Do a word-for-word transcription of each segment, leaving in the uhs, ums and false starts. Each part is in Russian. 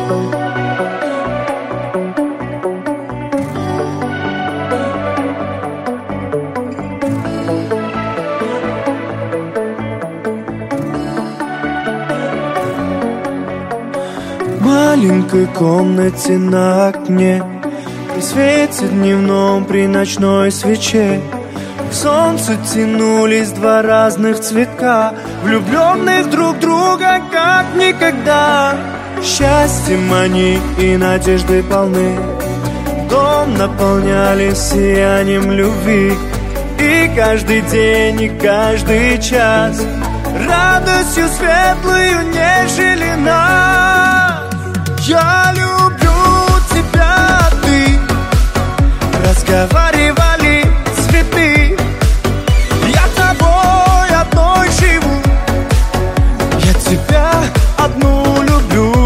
В маленькой комнате на окне при свете дневном, при ночной свече к солнцу тянулись два разных цветка, влюбленных друг в друга как никогда. Счастьем они и надеждой полны, дом наполняли сиянием любви. И каждый день, и каждый час радостью светлую нежели нас. Я люблю тебя, ты, разговаривали цветы. Я тобой одной живу, я тебя одну люблю.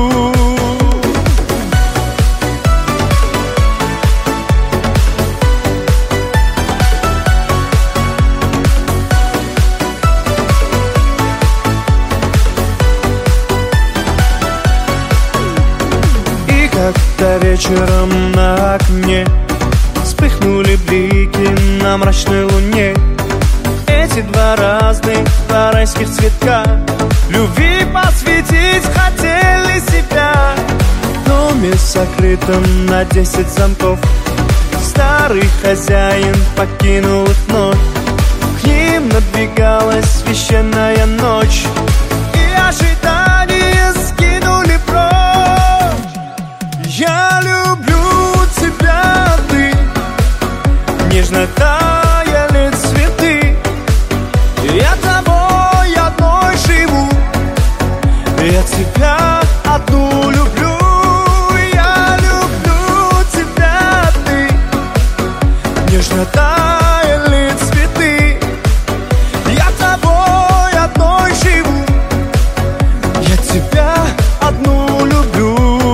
Как-то вечером на окне вспыхнули блики на мрачной луне. Эти два разных, два райских цветка любви посвятить хотели себя. В доме сокрытом на десять замков старый хозяин покинул их вновь. К ним надвигалась священная ночь, и ожидания скинули прочь. Я люблю тебя, ты, нежно таяли цветы. Я тобой одной живу, я тебя одну люблю. Я люблю тебя, ты, нежно таяли цветы. Я тобой одной живу, я тебя одну люблю.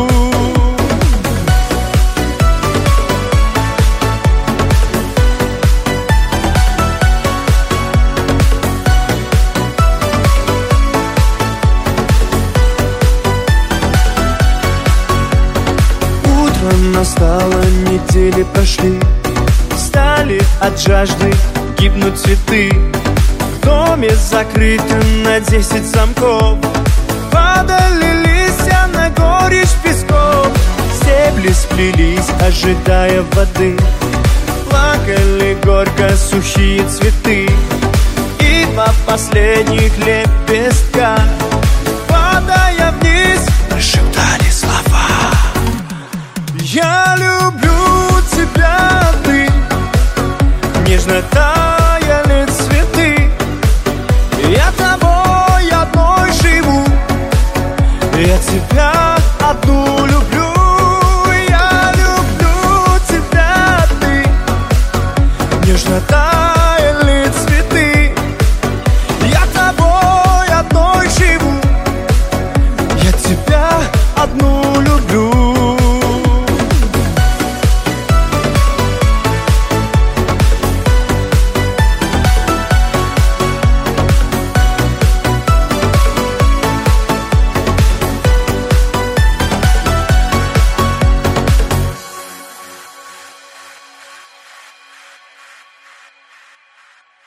Настало, недели прошли, стали от жажды гибнуть цветы. В доме закрытым на десять замков падали листья на горечь песков. Стебли сплелись, ожидая воды, плакали горько сухие цветы. И два последних лепестка, падая вниз, прошептали слова. Я люблю тебя, ты, нежно таяли цветы. Я тобой одной живу, я тебя